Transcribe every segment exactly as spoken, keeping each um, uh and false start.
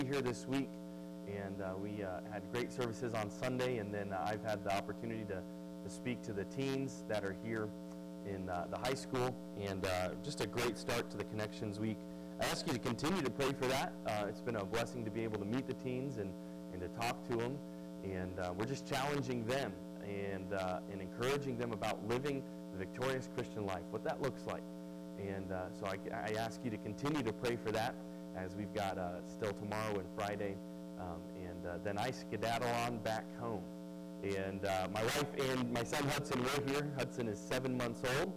Here this week, and uh, we uh, had great services on Sunday, and then uh, I've had the opportunity to, to speak to the teens that are here in uh, the high school, and uh, just a great start to the Connections Week. I ask you to continue to pray for that. Uh, it's been a blessing to be able to meet the teens and, and to talk to them, and uh, we're just challenging them and, uh, and encouraging them about living the victorious Christian life, what that looks like. And uh, so I, I ask you to continue to pray for that, as we've got uh, still tomorrow and Friday, um, and uh, then I skedaddle on back home. And uh, my wife and my son Hudson were here. Hudson is seven months old,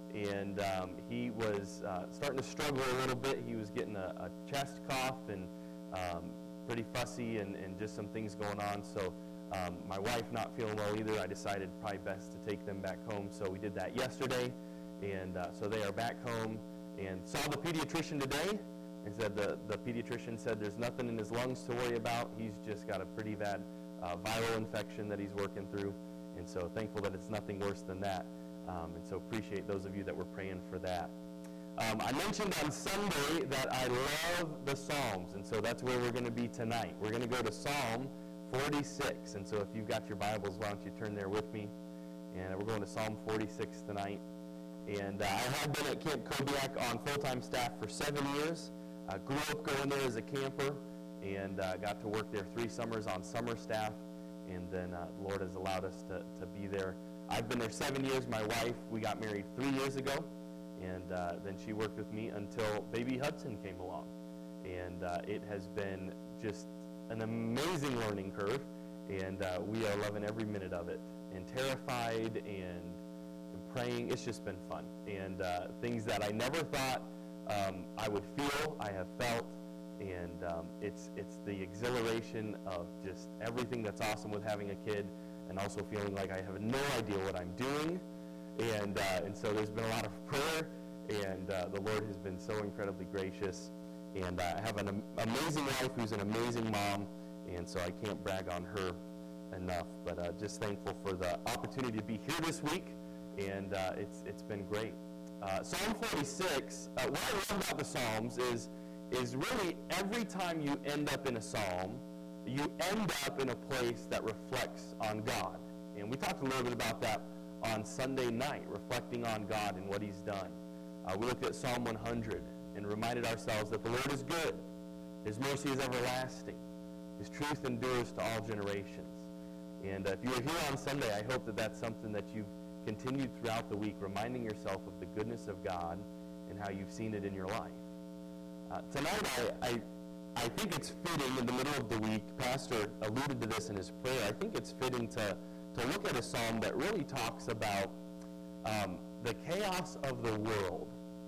and um, he was uh, starting to struggle a little bit. He was getting a, a chest cough and um, pretty fussy, and, and just some things going on. So um, my wife not feeling well either, I decided probably best to take them back home. So we did that yesterday, and uh, so they are back home, and saw the pediatrician today. And said the, the pediatrician said there's nothing in his lungs to worry about. He's just got a pretty bad uh, viral infection that he's working through. And so thankful that it's nothing worse than that. Um, and so appreciate those of you that were praying for that. Um, I mentioned on Sunday that I love the Psalms. And so that's where we're going to be tonight. We're going to go to Psalm forty-six. And so if you've got your Bibles, why don't you turn there with me? And we're going to Psalm forty-six tonight. And uh, I have been at Camp Kodiak on full-time staff for seven years. I uh, grew up going there as a camper, and uh, got to work there three summers on summer staff, and then uh, the Lord has allowed us to, to be there. I've been there seven years. My wife, we got married three years ago, and uh, then she worked with me until baby Hudson came along. And uh, it has been just an amazing learning curve, and uh, we are loving every minute of it, and terrified and, and praying. It's just been fun, and uh, things that I never thought Um, I would feel, I have felt, and um, it's it's the exhilaration of just everything that's awesome with having a kid, and also feeling like I have no idea what I'm doing, and uh, and so there's been a lot of prayer, and uh, the Lord has been so incredibly gracious, and uh, I have an am- amazing wife who's an amazing mom, and so I can't brag on her enough, but uh, just thankful for the opportunity to be here this week, and uh, it's it's been great. Uh, Psalm forty-six, uh, what I love about the Psalms is, is really every time you end up in a psalm, you end up in a place that reflects on God. And we talked a little bit about that on Sunday night, reflecting on God and what he's done. Uh, we looked at Psalm one hundred and reminded ourselves that the Lord is good. His mercy is everlasting. His truth endures to all generations. And uh, if you were here on Sunday, I hope that that's something that you've continued throughout the week, reminding yourself of the goodness of God and how you've seen it in your life. Uh, tonight, I, I I think it's fitting in the middle of the week, Pastor alluded to this in his prayer, I think it's fitting to, to look at a psalm that really talks about um, the chaos of the world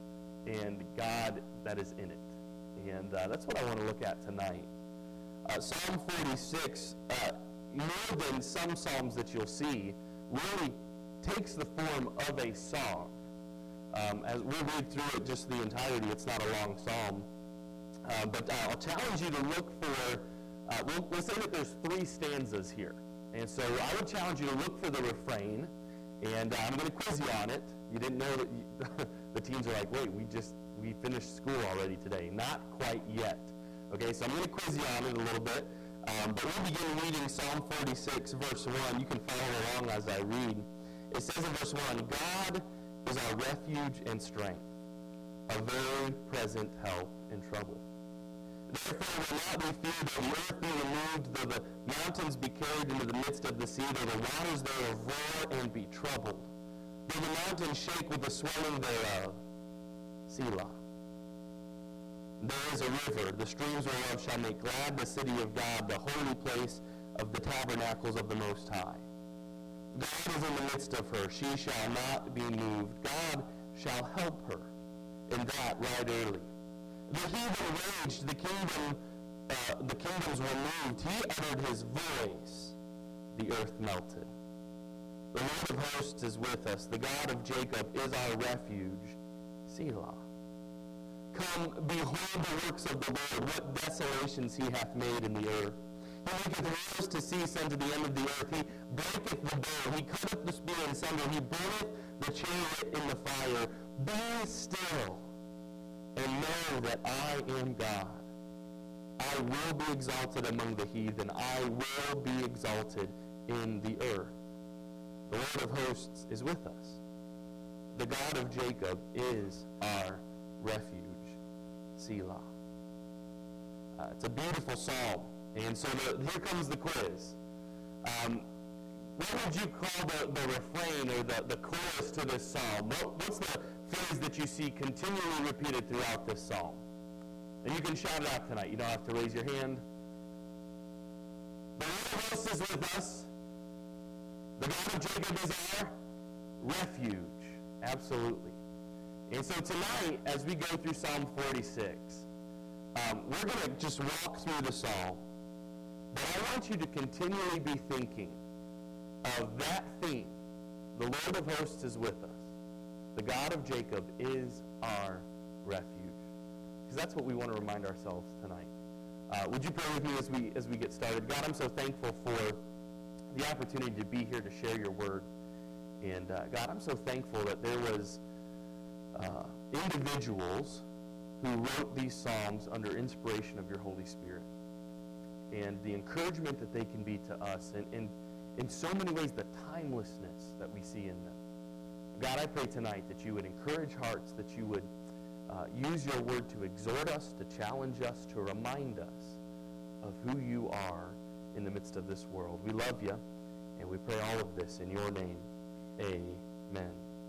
and God that is in it. And uh, that's what I want to look at tonight. Uh, Psalm forty-six, uh, more than some psalms that you'll see, really takes the form of a song. Um, as we'll read through it just the entirety, it's not a long psalm. Uh, but uh, I'll challenge you to look for, uh, we'll, we'll say that there's three stanzas here. And so I would challenge you to look for the refrain, and uh, I'm going to quiz you on it. You didn't know that you, the teens are like, wait, we just, we finished school already today. Not quite yet. Okay, so I'm going to quiz you on it a little bit. Um, but we'll begin reading Psalm forty-six, verse one. You can follow along as I read. It says in verse one, God is our refuge and strength, a very present help in trouble. Therefore will not we fear though the earth be removed, though the mountains be carried into the midst of the sea, though the waters thereof roar and be troubled, though the mountains shake with the swelling thereof. Selah. There is a river, the streams whereof shall make glad the city of God, the holy place of the tabernacles of the Most High. God is in the midst of her. She shall not be moved. God shall help her. In that right early. The heathen raged. The kingdom, uh, the kingdoms were moved. He uttered his voice. The earth melted. The Lord of hosts is with us. The God of Jacob is our refuge. Selah. Come, behold the works of the Lord, what desolations he hath made in the earth. He maketh rivers to cease unto the end of the earth. He breaketh the bow. He cutteth the spear in sunder. He burneth the chariot in the fire. Be still, and know that I am God. I will be exalted among the heathen. I will be exalted in the earth. The Lord of hosts is with us. The God of Jacob is our refuge. Selah. Uh, it's a beautiful psalm. And so the, here comes the quiz. Um, what would you call the, the refrain or the, the chorus to this psalm? What, what's the phrase that you see continually repeated throughout this psalm? And you can shout it out tonight. You don't have to raise your hand. The Lord of hosts is with us. The God of Jacob is our refuge. Absolutely. And so tonight, as we go through Psalm forty-six, um, we're going to just walk through the psalm. But I want you to continually be thinking of that theme. The Lord of hosts is with us. The God of Jacob is our refuge. Because that's what we want to remind ourselves tonight. Uh, would you pray with me as we as we get started? God, I'm so thankful for the opportunity to be here to share your word. And uh, God, I'm so thankful that there was uh, individuals who wrote these psalms under inspiration of your Holy Spirit. And the encouragement that they can be to us, and, and in so many ways the timelessness that we see in them. God, I pray tonight that you would encourage hearts, that you would uh, use your word to exhort us, to challenge us, to remind us of who you are in the midst of this world. We love you, and we pray all of this in your name. Amen.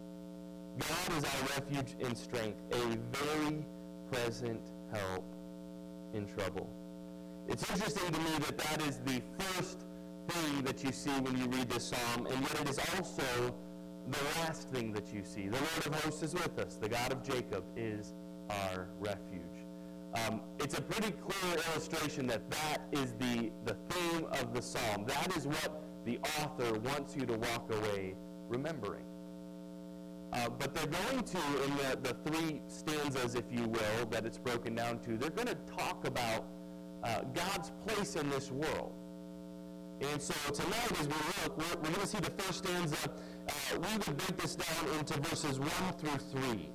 God is our refuge and strength, a very present help in trouble. It's interesting to me that that is the first thing that you see when you read this psalm, and yet it is also the last thing that you see. The Lord of hosts is with us. The God of Jacob is our refuge. Um, it's a pretty clear illustration that that is the, the theme of the psalm. That is what the author wants you to walk away remembering. Uh, but they're going to, in the, the three stanzas, if you will, that it's broken down to, they're going to talk about uh, God's place in this world. And so tonight, as we look, we're, we're going to see the first stanza. Uh, we would break this down into verses one through three.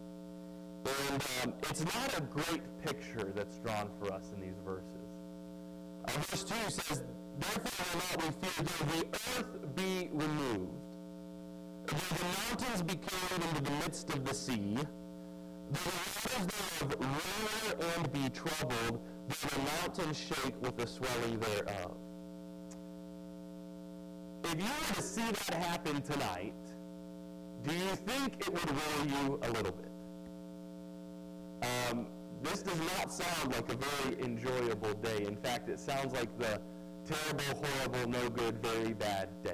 And um, it's not a great picture that's drawn for us in these verses. Uh, verse two says, "Therefore will not we fear, though the earth be removed, though the mountains be carried into the midst of the sea, though the waters thereof roar and be troubled, though the mountains shake with the swelling thereof." If you were to see that happen tonight, do you think it would worry you a little bit? Um, this does not sound like a very enjoyable day. In fact, it sounds like the terrible, horrible, no good, very bad day.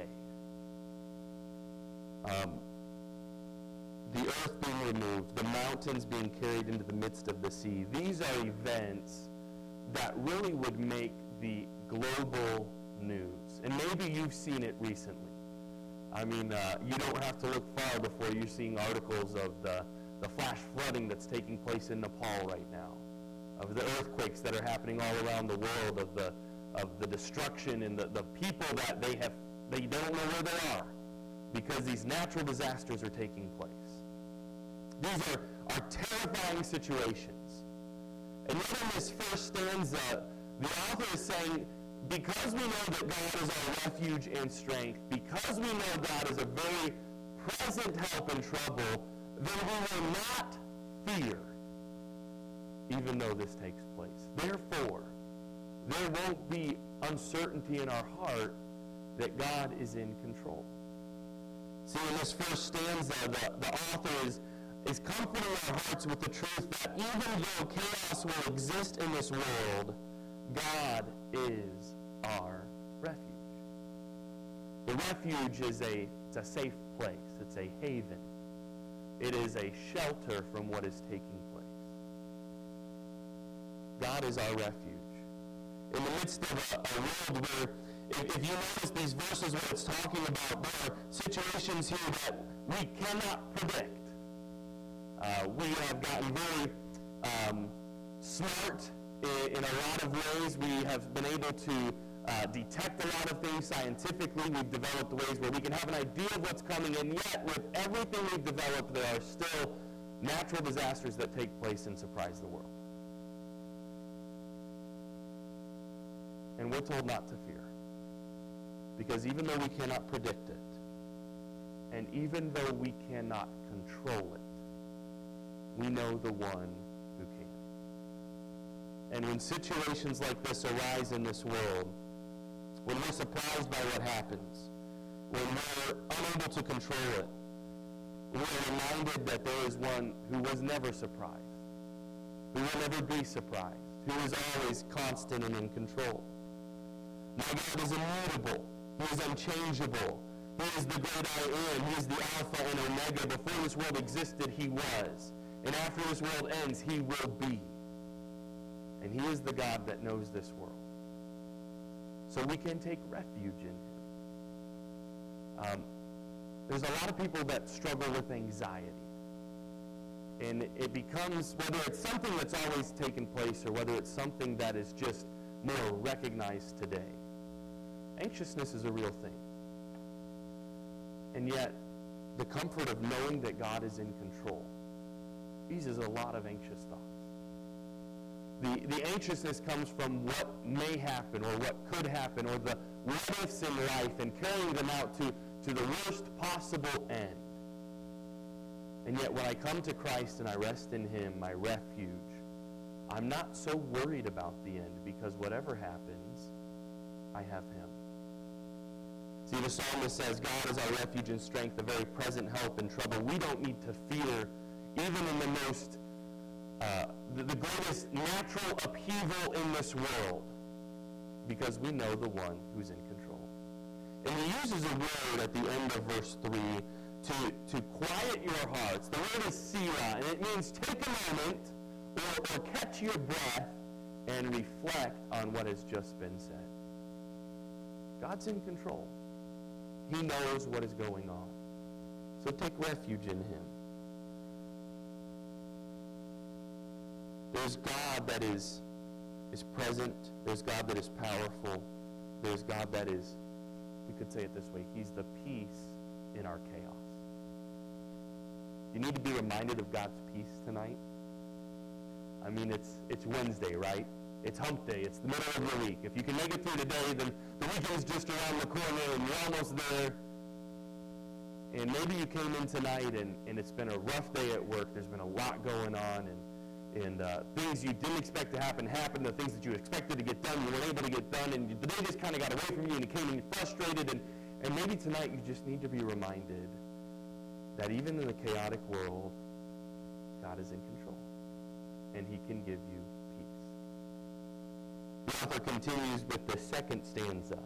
Um, the earth being removed, the mountains being carried into the midst of the sea. These are events that really would make the global news. And maybe you've seen it recently. I mean, uh, you don't have to look far before you're seeing articles of the, the flash flooding that's taking place in Nepal right now, of the earthquakes that are happening all around the world, of the of the destruction and the, the people that they have, they don't know where they are because these natural disasters are taking place. These are, are terrifying situations. And yet in this first stanza, the author is saying, because we know that God is our refuge and strength, because we know God is a very present help in trouble, then we will not fear, even though this takes place. Therefore, there won't be uncertainty in our heart that God is in control. See, in this first stanza, the, the author is, is comforting our hearts with the truth that even though chaos will exist in this world, God is our refuge. The refuge is a, it's a safe place. It's a haven. It is a shelter from what is taking place. God is our refuge. In the midst of a, a world where, if, if you notice these verses, what it's talking about, there are situations here that we cannot predict. Uh, we have gotten very um, smart in, in a lot of ways. We have been able to uh, detect a lot of things scientifically. We've developed ways where we can have an idea of what's coming, and yet with everything we've developed, there are still natural disasters that take place and surprise the world. And we're told not to fear. Because even though we cannot predict it, and even though we cannot control it, we know the one who can. And when situations like this arise in this world, when we're surprised by what happens, when we're unable to control it, we're reminded that there is one who was never surprised, who will never be surprised, who is always constant and in control. My God is immutable. He is unchangeable. He is the great I am. He is the Alpha and Omega. Before this world existed, he was. And after this world ends, he will be. And he is the God that knows this world. So we can take refuge in him. Um, there's a lot of people that struggle with anxiety. And it becomes, whether it's something that's always taken place or whether it's something that is just more recognized today, anxiousness is a real thing. And yet, the comfort of knowing that God is in control eases a lot of anxious thoughts. The, the anxiousness comes from what may happen or what could happen or the what-ifs in life and carrying them out to, to the worst possible end. And yet when I come to Christ and I rest in him, my refuge, I'm not so worried about the end because whatever happens, I have him. See, the psalmist says, God is our refuge and strength, a very present help in trouble. We don't need to fear even in the most Uh, the, the greatest natural upheaval in this world because we know the one who's in control. And he uses a word at the end of verse three to, to quiet your hearts. The word is Selah, and it means take a moment or, or catch your breath and reflect on what has just been said. God's in control. He knows what is going on. So take refuge in him. There's God that is, is present. There's God that is powerful. There's God that is, we could say it this way, he's the peace in our chaos. You need to be reminded of God's peace tonight. I mean, it's it's Wednesday, right? It's hump day. It's the middle of your week. If you can make it through today, then the weekend's just around the corner and you're almost there. And maybe you came in tonight and, and it's been a rough day at work. There's been a lot going on and And uh, things you didn't expect to happen happened. The things that you expected to get done, you weren't able to get done. And the day just kind of got away from you and you came in frustrated. And, and maybe tonight you just need to be reminded that even in the chaotic world, God is in control. And he can give you peace. The author continues with the second stanza.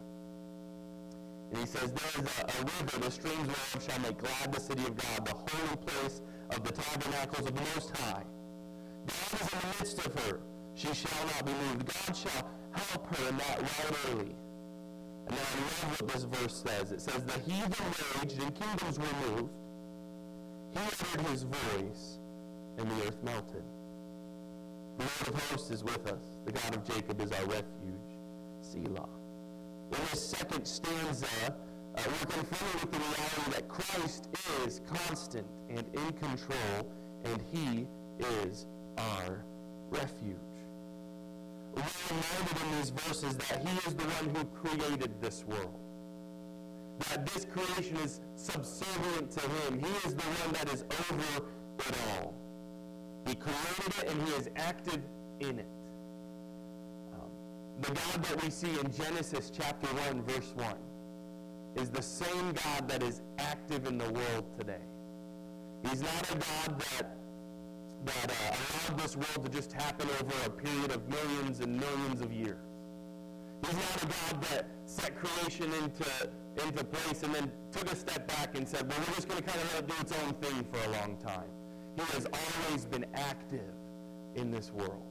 And he says, there is a, a river, the streams whereof shall make glad the city of God, the holy place of the tabernacles of the Most High. God is in the midst of her. She shall not be moved. God shall help her in that right early. And then I love what this verse says. It says, the heathen raged and kingdoms were moved. He uttered his voice and the earth melted. The Lord of hosts is with us. The God of Jacob is our refuge. Selah. In this second stanza, uh, we're confronted with the reality that Christ is constant and in control, and he is our refuge. We're reminded in these verses that he is the one who created this world. That this creation is subservient to him. He is the one that is over it all. He created it and he is active in it. Um, the God that we see in Genesis chapter one, verse one, is the same God that is active in the world today. He's not a God that that uh, allowed this world to just happen over a period of millions and millions of years. He's not a God that set creation into, into place and then took a step back and said, well, we're just going to kind of let it do its own thing for a long time. He has always been active in this world.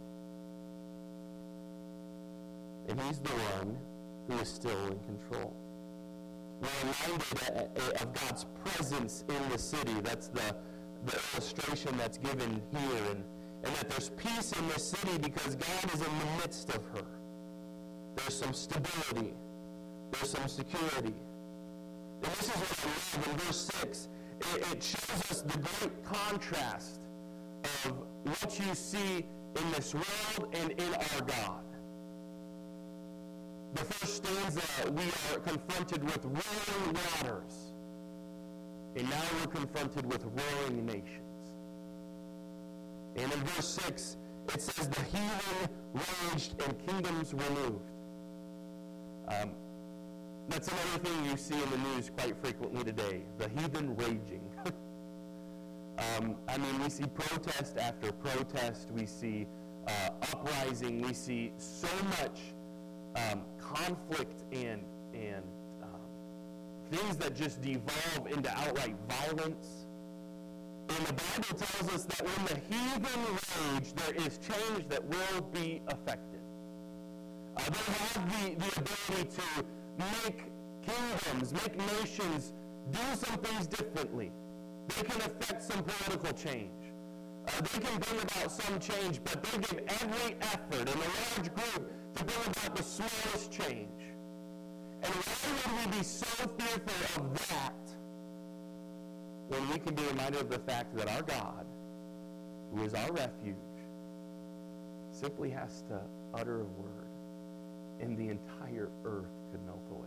And he's the one who is still in control. We're reminded of God's presence in the city. That's the the illustration that's given here, and, and that there's peace in this city because God is in the midst of her. There's some stability. There's some security. And this is what I love in verse six. It, it shows us the great contrast of what you see in this world and in our God. the first stanza, we are confronted with roaring waters. And now we're confronted with roaring nations. And in verse six, it says, the heathen raged and kingdoms were moved. Um, that's another thing you see in the news quite frequently today, the heathen raging. um, I mean, we see protest after protest. We see uh, uprising. We see so much um, conflict and, and um, things that just devolve into outright violence. And the Bible tells us that when the heathen rage, there is change that will be affected. Uh, they have the, the ability to make kingdoms, make nations do some things differently. They can affect some political change. Uh, they can bring about some change, but they give every effort in a large group to bring about the smallest change. And why would we be so fearful of that when we can be reminded of the fact that our God, who is our refuge, simply has to utter a word and the entire earth could melt away?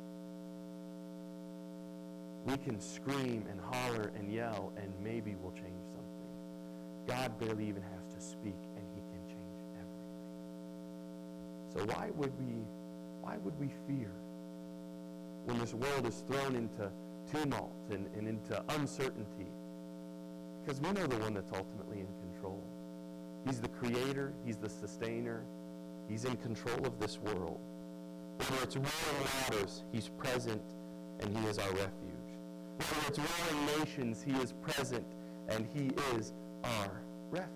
We can scream and holler and yell and maybe we'll change something. God barely even has to speak and he can change everything. So why would we, why would we fear when this world is thrown into tumult and, and into uncertainty? Because we know the one that's ultimately in control. He's the creator, he's the sustainer, he's in control of this world. Whether it's roaring waters, he's present and he is our refuge. Whether it's roaring nations, he is present and he is our refuge.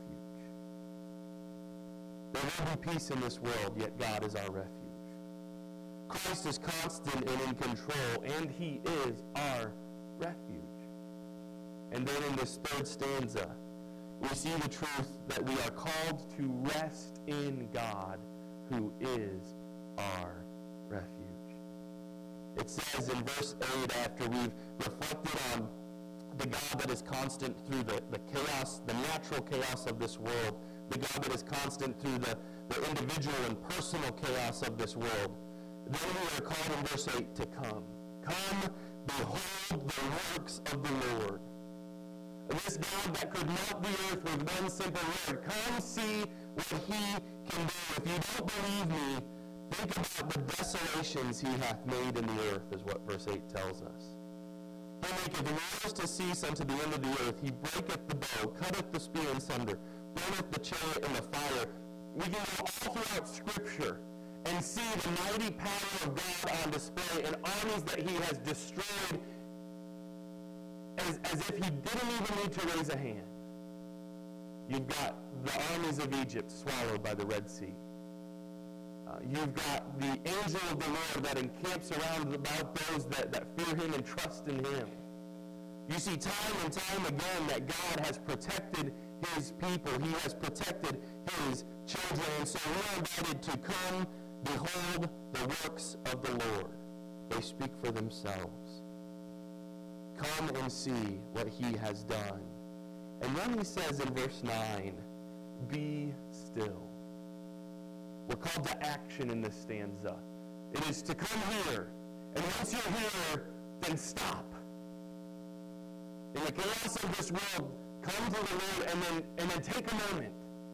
There will be peace in this world, yet God is our refuge. Christ is constant and in control, and he is our refuge. And then in this third stanza, we see the truth that we are called to rest in God, who is our refuge. It says in verse eight, after we've reflected on the God that is constant through the, the chaos, the natural chaos of this world, the God that is constant through the, the individual and personal chaos of this world, then we are called in verse eight to come. Come, behold the works of the Lord. This God that could melt the earth with one simple word. Come see what he can do. If you don't believe me, think about the desolations he hath made in the earth, is what verse eight tells us. He maketh wars to cease unto the end of the earth. He breaketh the bow, cutteth the spear in sunder, burneth the chariot in the fire. We can go all throughout Scripture and see the mighty power of God on display and armies that he has destroyed as, as if he didn't even need to raise a hand. You've got the armies of Egypt swallowed by the Red Sea. Uh, you've got the angel of the Lord that encamps around about those that, that fear him and trust in him. You see time and time again that God has protected his people. He has protected his children. And so we are invited to come, behold the works of the Lord. They speak for themselves. Come and see what he has done. And then he says in verse nine, be still. We're called to action in this stanza. It is to come here. And once you're here, then stop. In the chaos of this world, come to the Lord and then, and then take a moment.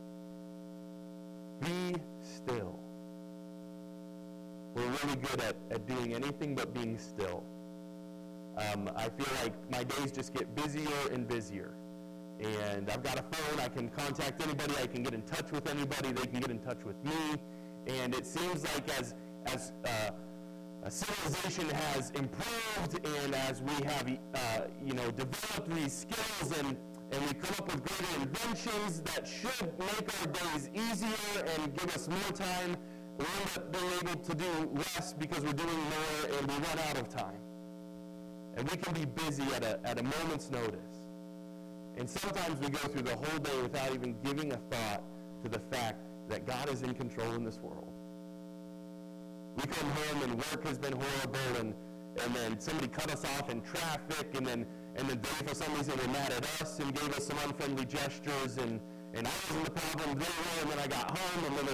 Be still. We're really good at, at doing anything but being still. Um, I feel like my days just get busier and busier. And I've got a phone. I can contact anybody. I can get in touch with anybody. They can get in touch with me. And it seems like as as uh, civilization has improved and as we have uh, you know developed these skills and and we come up with greater inventions that should make our days easier and give us more time, we end up being able to do less because we're doing more and we run out of time. And we can be busy at a at a moment's notice. And sometimes we go through the whole day without even giving a thought to the fact that God is in control in this world. We come home and work has been horrible, and, and then somebody cut us off in traffic, and then and then they, for some reason, were mad at us and gave us some unfriendly gestures, and, and I wasn't the problem, they were, and then I got home, and then there,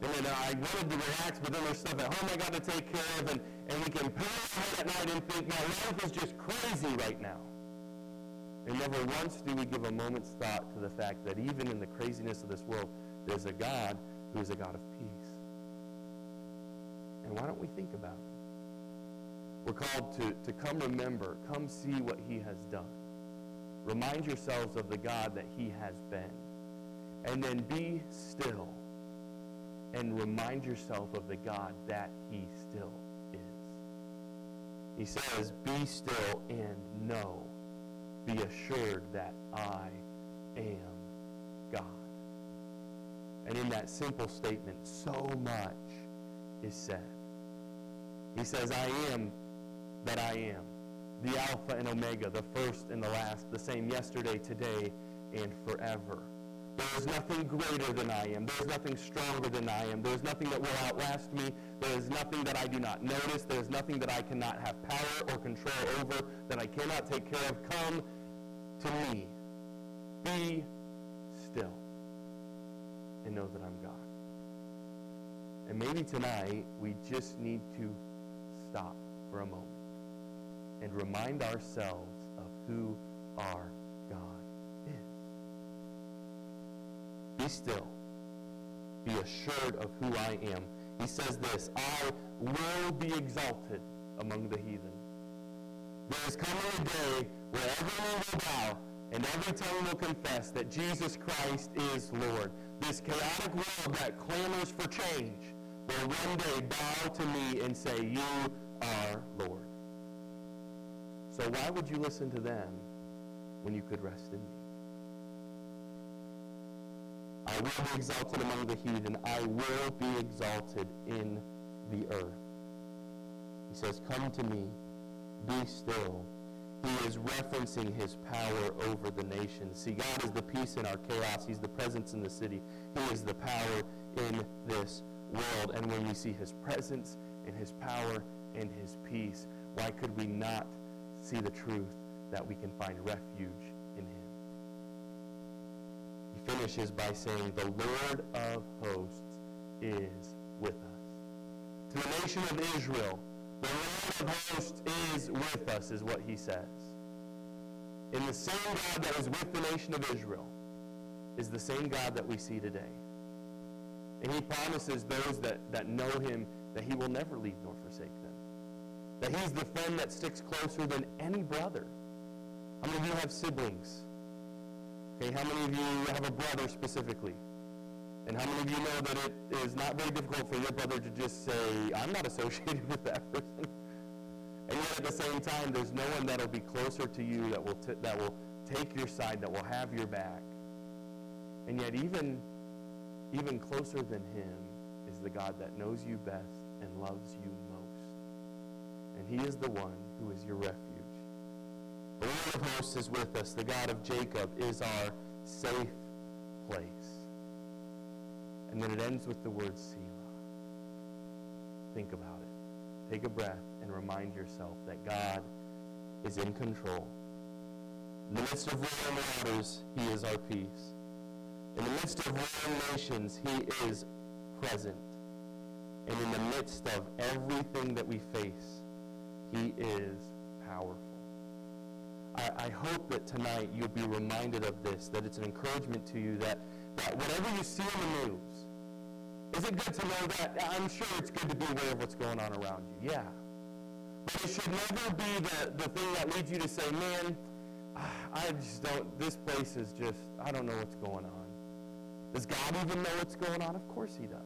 And then uh, I wanted to relax, but then there's stuff at home I got to take care of, and, and we can put our head at night and think, my life is just crazy right now. And never once do we give a moment's thought to the fact that even in the craziness of this world, there's a God who is a God of peace. And why don't we think about it? We're called to, to come remember, come see what he has done. Remind yourselves of the God that he has been. And then be still and remind yourself of the God that he still is. He says, be still and know, be assured that I am God. And in that simple statement, so much is said. He says, I am that I am, the Alpha and Omega, the first and the last, the same yesterday, today, and forever. There is nothing greater than I am. There is nothing stronger than I am. There is nothing that will outlast me. There is nothing that I do not notice. There is nothing that I cannot have power or control over, that I cannot take care of. Come to me. Be still and know that I'm God. And maybe tonight we just need to stop for a moment and remind ourselves of who our God is. Be still. Be assured of who I am. He says this, I will be exalted among the heathen. There is coming a day where every knee will bow and every tongue will confess that Jesus Christ is Lord. This chaotic world that clamors for change will one day bow to me and say, you are Lord. So why would you listen to them when you could rest in me? I will be exalted among the heathen. I will be exalted in the earth. He says, come to me, be still. He is referencing his power over the nations. See, God is the peace in our chaos. He's the presence in the city. He is the power in this world. And when we see his presence and his power and his peace, why could we not see the truth that we can find refuge in him? He finishes by saying, the Lord of hosts is with us. To the nation of Israel, the Lord of hosts is with us, is what he says. And the same God that was with the nation of Israel is the same God that we see today. And he promises those that, that know him that he will never leave nor forsake them. That he's the friend that sticks closer than any brother. How many of you have siblings? Okay, how many of you have a brother specifically? And how many of you know that it is not very difficult for your brother to just say, I'm not associated with that person? And yet at the same time, there's no one that will be closer to you that will, t- that will take your side, that will have your back. And yet even, even closer than him is the God that knows you best and loves you most. And he is the one who is your refuge. The Lord of hosts is with us. The God of Jacob is our safe place. And then it ends with the word Selah. Think about it. Take a breath and remind yourself that God is in control. In the midst of roaring waters, he is our peace. In the midst of roaring nations, he is present. And in the midst of everything that we face, he is powerful. I, I hope that tonight you'll be reminded of this, that it's an encouragement to you that, that whatever you see in the news, is it good to know that? I'm sure it's good to be aware of what's going on around you. Yeah. But it should never be the, the thing that leads you to say, man, I just don't, this place is just, I don't know what's going on. Does God even know what's going on? Of course he does.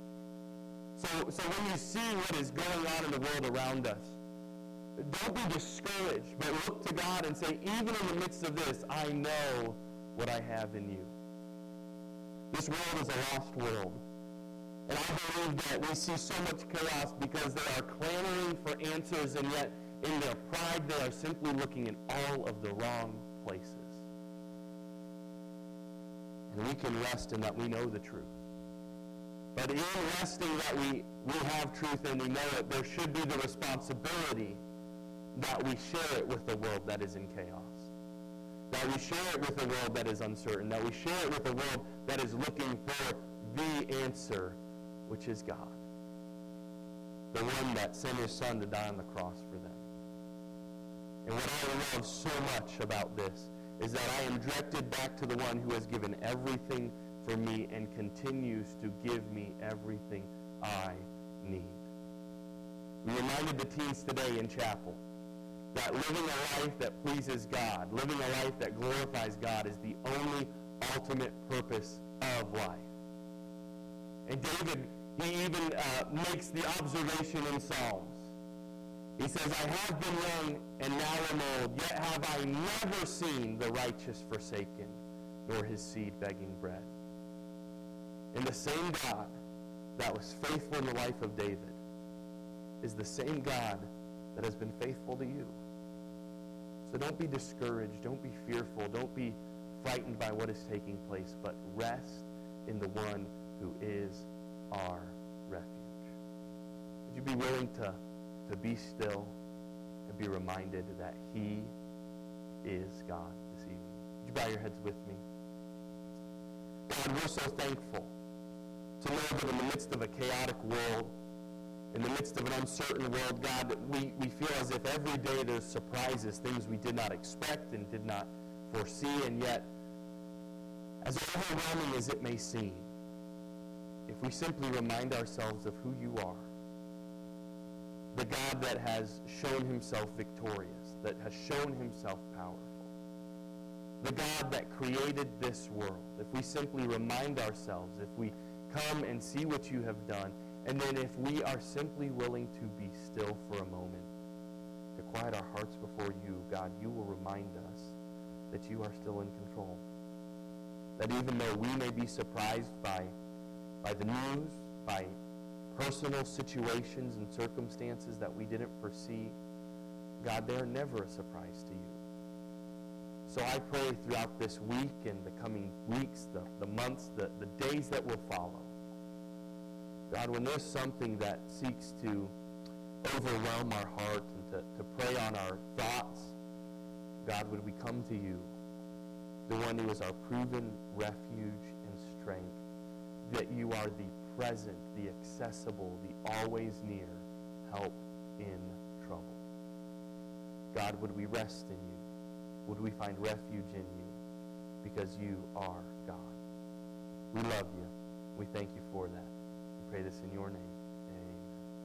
So, so when you see what is going on in the world around us, don't be discouraged, but look to God and say, even in the midst of this, I know what I have in you. This world is a lost world. And I believe that we see so much chaos because they are clamoring for answers, and yet in their pride they are simply looking in all of the wrong places. And we can rest in that we know the truth. But in resting that we, we have truth and we know it, there should be the responsibility that we share it with the world that is in chaos. That we share it with the world that is uncertain. That we share it with the world that is looking for the answer which is God. The one that sent his son to die on the cross for them. And what I love so much about this is that I am directed back to the one who has given everything for me and continues to give me everything I need. We reminded the teens today in chapel that living a life that pleases God, living a life that glorifies God is the only ultimate purpose of life. And David, he even uh, makes the observation in Psalms. He says, I have been young and now am old, yet have I never seen the righteous forsaken, nor his seed begging bread. And the same God that was faithful in the life of David is the same God that has been faithful to you. So don't be discouraged. Don't be fearful. Don't be frightened by what is taking place, but rest in the one who is our refuge. Would you be willing to, to be still and be reminded that he is God this evening? Would you bow your heads with me? God, we're so thankful to know that in the midst of a chaotic world, in the midst of an uncertain world, God, that we, we feel as if every day there's surprises, things we did not expect and did not foresee, and yet, as overwhelming as it may seem, if we simply remind ourselves of who you are, the God that has shown himself victorious, that has shown himself powerful, the God that created this world, if we simply remind ourselves, if we come and see what you have done, and then if we are simply willing to be still for a moment, to quiet our hearts before you, God, you will remind us that you are still in control. That even though we may be surprised by, by the news, by personal situations and circumstances that we didn't foresee, God, they are never a surprise to you. So I pray throughout this week and the coming weeks, the, the months, the, the days that will follow, God, when there's something that seeks to overwhelm our heart and to, to prey on our thoughts, God, would we come to you, the one who is our proven refuge and strength, that you are the present, the accessible, the always near help in trouble. God, would we rest in you? Would we find refuge in you? Because you are God. We love you. We thank you for that. We pray this in your name. Amen.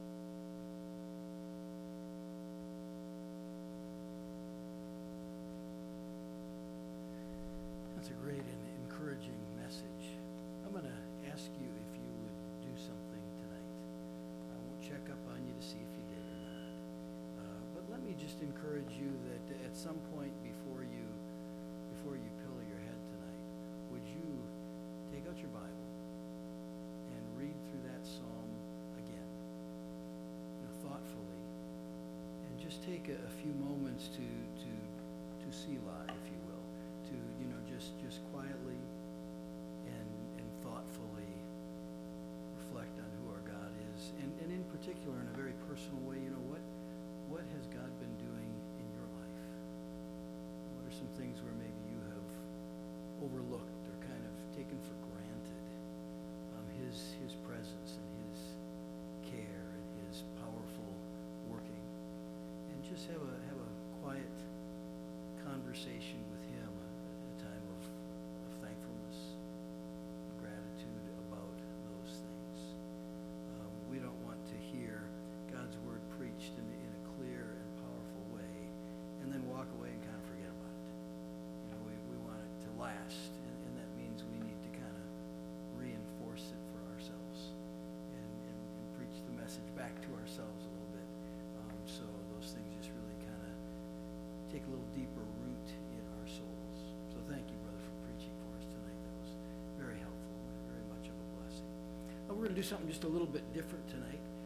That's a great and encouraging message. I'm going to ask you if you would do something tonight. I won't check up on you to see if you did or not. Uh, but let me just encourage you that at some point before you before you pillow your head tonight, would you take out your Bible and read through that psalm again, you know, thoughtfully, and just take a, a few moments to to to Selah, if you will, to you know just just quietly and and thoughtfully reflect on who our God is, and and in particular, in a very personal way, you know what what has God been doing in your life? What are some things where maybe you have overlooked or kind of taken for granted um, his his presence and his care and his powerful working, and just have a have a quiet conversation with him, a, a time of, of thankfulness, gratitude about those things. Um, we don't want to hear God's word preached in, in a clear and powerful way and then walk away and kind of forget about it. You know, we, we want it to last, and, and that means we need to kind of reinforce it for ourselves and, and, and preach the message back to ourselves a little bit, um, so those things just really kind of take a little deeper root in our souls. So thank you, brother, for preaching for us tonight. That was very helpful and very much of a blessing. Uh, we're going to do something just a little bit different tonight.